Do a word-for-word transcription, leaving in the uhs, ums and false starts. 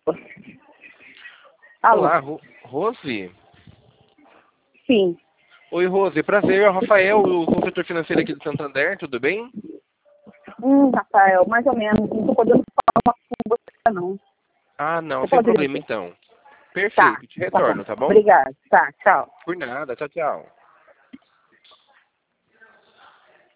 Alô? Olá, Ro Rose? Sim. Oi, Rose. Prazer, é o Rafael, o consultor financeiro aqui do Santander, tudo bem? Hum, Rafael, mais ou menos. Não tô podendo falar com você, não. Ah, não, Você sem pode problema repetir? então. Tá, Perfeito, te tá bom. retorno, tá bom? Obrigada. Tá, tchau. Por nada, tchau, tchau.